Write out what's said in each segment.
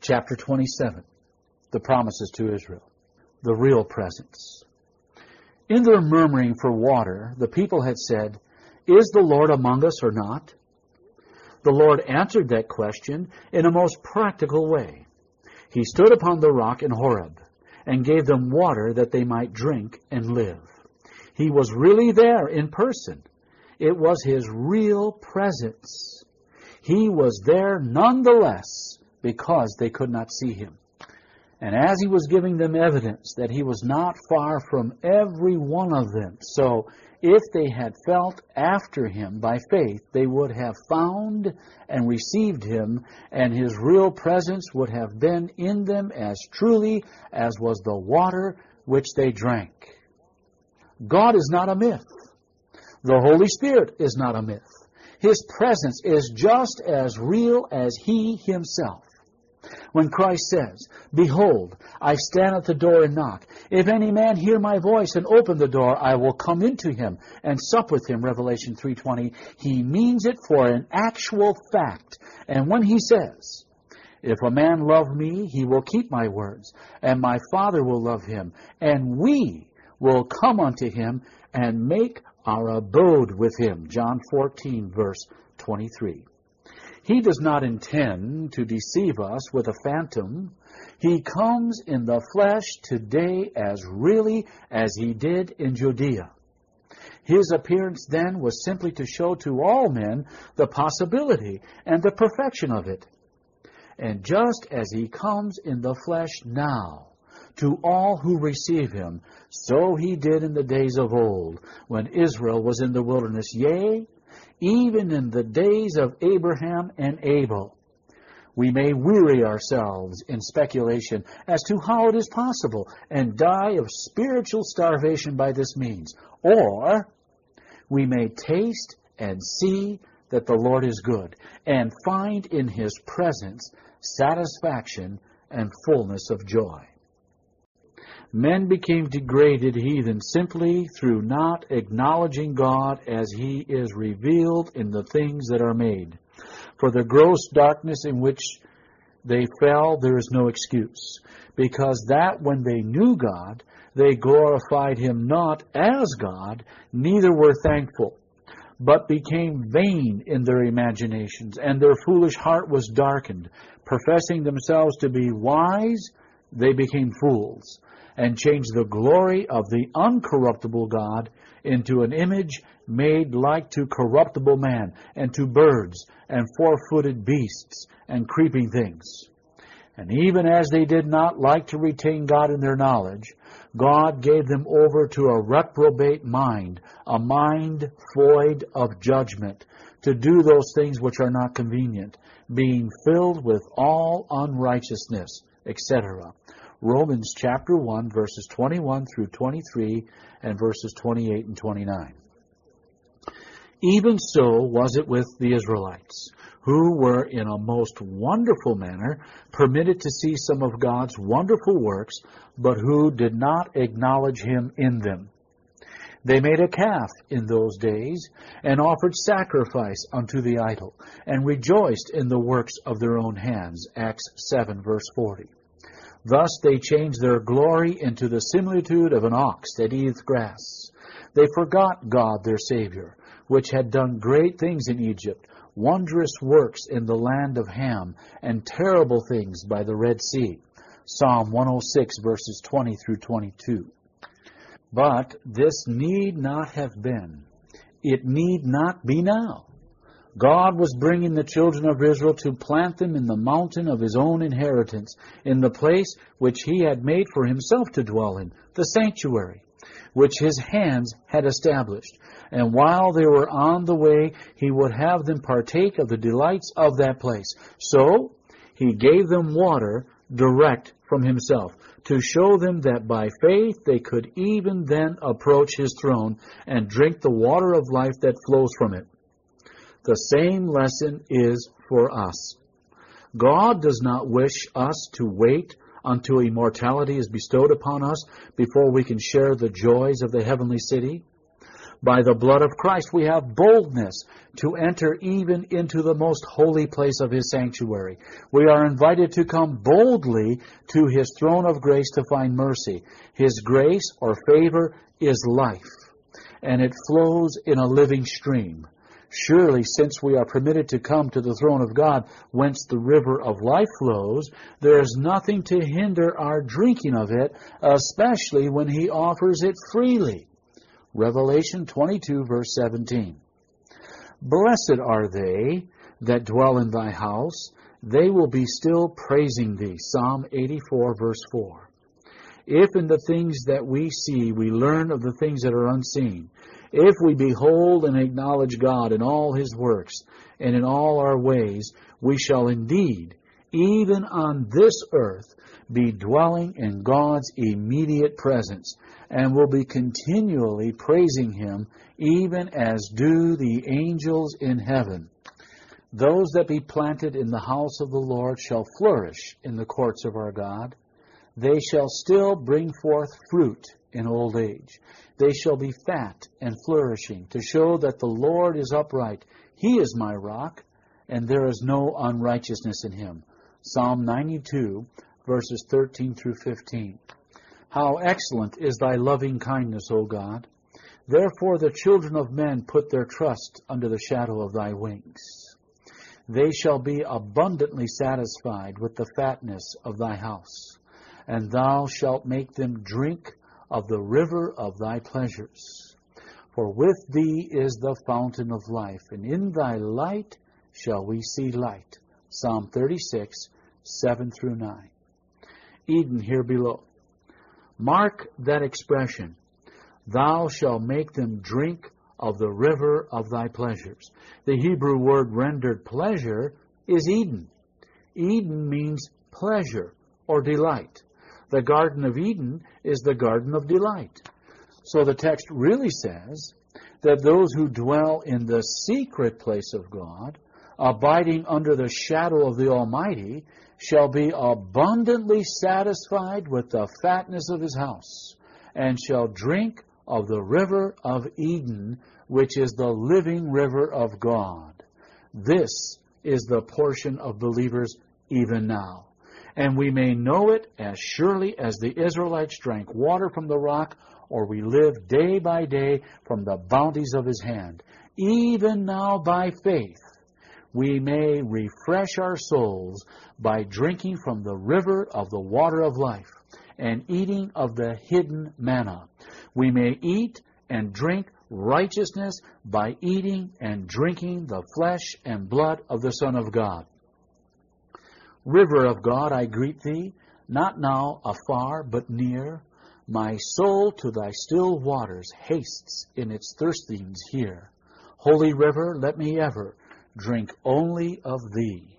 Chapter 27, the promises to Israel, the real presence. In their murmuring for water, the people had said, "Is the Lord among us or not?" The Lord answered that question in a most practical way. He stood upon the rock in Horeb and gave them water that they might drink and live. He was really there in person. It was His real presence. He was there nonetheless because they could not see Him. And as He was giving them evidence that He was not far from every one of them, so if they had felt after Him by faith, they would have found and received Him, and His real presence would have been in them as truly as was the water which they drank. God is not a myth. The Holy Spirit is not a myth. His presence is just as real as He Himself. When Christ says, "Behold, I stand at the door and knock. If any man hear my voice and open the door, I will come into him and sup with him," Revelation 3:20, He means it for an actual fact. And when He says, "If a man love me, he will keep my words, and my Father will love him, and we will come unto him and make our abode with him," John 14, verse 23. He does not intend to deceive us with a phantom. He comes in the flesh today as really as He did in Judea. His appearance then was simply to show to all men the possibility and the perfection of it. And just as He comes in the flesh now to all who receive Him, so He did in the days of old, when Israel was in the wilderness, yea, even in the days of Abraham and Abel. We may weary ourselves in speculation as to how it is possible and die of spiritual starvation by this means. Or we may taste and see that the Lord is good and find in His presence satisfaction and fullness of joy. Men became degraded heathens simply through not acknowledging God as He is revealed in the things that are made. For the gross darkness in which they fell, there is no excuse, because that when they knew God, they glorified Him not as God, neither were thankful, but became vain in their imaginations, and their foolish heart was darkened. Professing themselves to be wise, they became fools, and changed the glory of the uncorruptible God into an image made like to corruptible man, and to birds, and four-footed beasts, and creeping things. And even as they did not like to retain God in their knowledge, God gave them over to a reprobate mind, a mind void of judgment, to do those things which are not convenient, being filled with all unrighteousness, etc. Romans chapter 1, verses 21 through 23, and verses 28 and 29. Even so was it with the Israelites, who were in a most wonderful manner permitted to see some of God's wonderful works, but who did not acknowledge Him in them. They made a calf in those days, and offered sacrifice unto the idol, and rejoiced in the works of their own hands. Acts 7, verse 40. Thus they changed their glory into the similitude of an ox that eateth grass. They forgot God their Savior, which had done great things in Egypt, wondrous works in the land of Ham, and terrible things by the Red Sea. Psalm 106, verses 20 through 22. But this need not have been. It need not be now. God was bringing the children of Israel to plant them in the mountain of His own inheritance, in the place which He had made for Himself to dwell in, the sanctuary, which His hands had established. And while they were on the way, He would have them partake of the delights of that place. So He gave them water direct from Himself, to show them that by faith they could even then approach His throne and drink the water of life that flows from it. The same lesson is for us. God does not wish us to wait until immortality is bestowed upon us before we can share the joys of the heavenly city. By the blood of Christ we have boldness to enter even into the most holy place of His sanctuary. We are invited to come boldly to His throne of grace to find mercy. His grace or favor is life, and it flows in a living stream. Surely, since we are permitted to come to the throne of God, whence the river of life flows, there is nothing to hinder our drinking of it, especially when He offers it freely. Revelation 22, verse 17. Blessed are they that dwell in thy house. They will be still praising thee. Psalm 84, verse 4. If in the things that we see we learn of the things that are unseen, if we behold and acknowledge God in all His works and in all our ways, we shall indeed, even on this earth, be dwelling in God's immediate presence, and will be continually praising Him, even as do the angels in heaven. Those that be planted in the house of the Lord shall flourish in the courts of our God. They shall still bring forth fruit in old age. They shall be fat and flourishing, to show that the Lord is upright. He is my rock, and there is no unrighteousness in Him. Psalm 92, verses 13 through 15. How excellent is thy loving kindness, O God! Therefore the children of men put their trust under the shadow of thy wings. They shall be abundantly satisfied with the fatness of thy house, and thou shalt make them drink of the river of thy pleasures. For with thee is the fountain of life, and in thy light shall we see light. Psalm 36, 7 through 9. Eden here below. Mark that expression. Thou shalt make them drink of the river of thy pleasures. The Hebrew word rendered pleasure is Eden. Eden means pleasure or delight. The Garden of Eden is the Garden of Delight. So the text really says that those who dwell in the secret place of God, abiding under the shadow of the Almighty, shall be abundantly satisfied with the fatness of His house, and shall drink of the river of Eden, which is the living river of God. This is the portion of believers even now. And we may know it as surely as the Israelites drank water from the rock, or we live day by day from the bounties of His hand. Even now by faith, we may refresh our souls by drinking from the river of the water of life and eating of the hidden manna. We may eat and drink righteousness by eating and drinking the flesh and blood of the Son of God. River of God, I greet thee, not now afar, but near. My soul to thy still waters hastes in its thirstings here. Holy river, let me ever drink only of thee.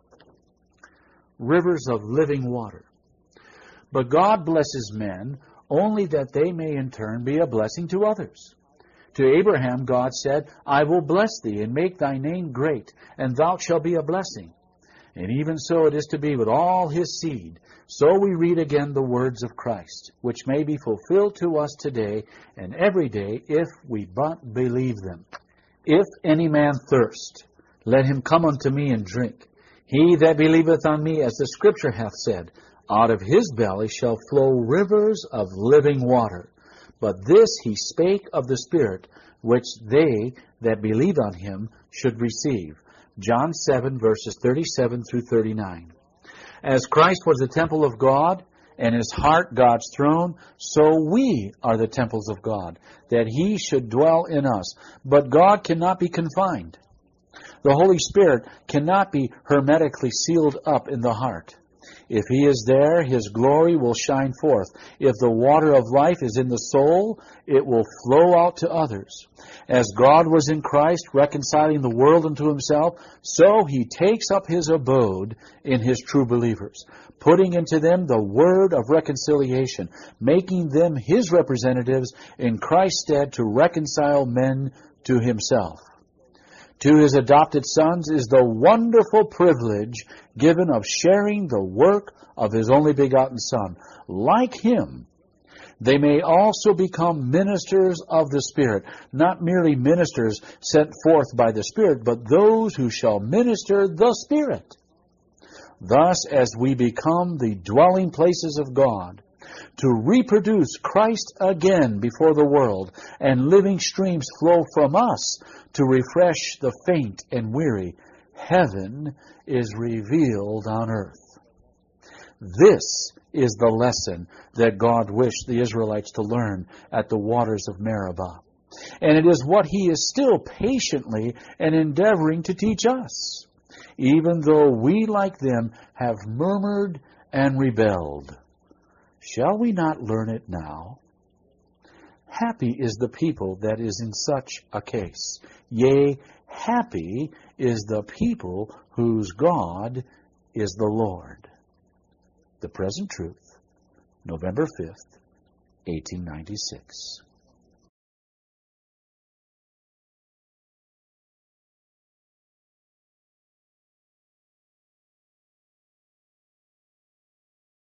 Rivers of living water. But God blesses men only that they may in turn be a blessing to others. To Abraham God said, I will bless thee and make thy name great, and thou shalt be a blessing. And even so it is to be with all his seed. So we read again the words of Christ, which may be fulfilled to us today and every day if we but believe them. If any man thirst, let him come unto me and drink. He that believeth on me, as the Scripture hath said, out of his belly shall flow rivers of living water. But this he spake of the Spirit, which they that believed on him should receive. John 7, verses 37 through 39. As Christ was the temple of God, and his heart God's throne, so we are the temples of God, that he should dwell in us. But God cannot be confined. The Holy Spirit cannot be hermetically sealed up in the heart. If he is there, his glory will shine forth. If the water of life is in the soul, it will flow out to others. As God was in Christ, reconciling the world unto himself, so he takes up his abode in his true believers, putting into them the word of reconciliation, making them his representatives in Christ's stead to reconcile men to himself. To his adopted sons is the wonderful privilege given of sharing the work of his only begotten Son. Like him, They may also become ministers of the Spirit, not merely ministers sent forth by the Spirit, but those who shall minister the Spirit. Thus, as we become the dwelling places of God, to reproduce Christ again before the world, and living streams flow from us to refresh the faint and weary, heaven is revealed on earth. This is the lesson that God wished the Israelites to learn at the waters of Meribah. And it is what He is still patiently and endeavoring to teach us, even though we, like them, have murmured and rebelled. Shall we not learn it now? Happy is the people that is in such a case. Yea, happy is the people whose God is the Lord. The Present Truth, November 5th, 1896.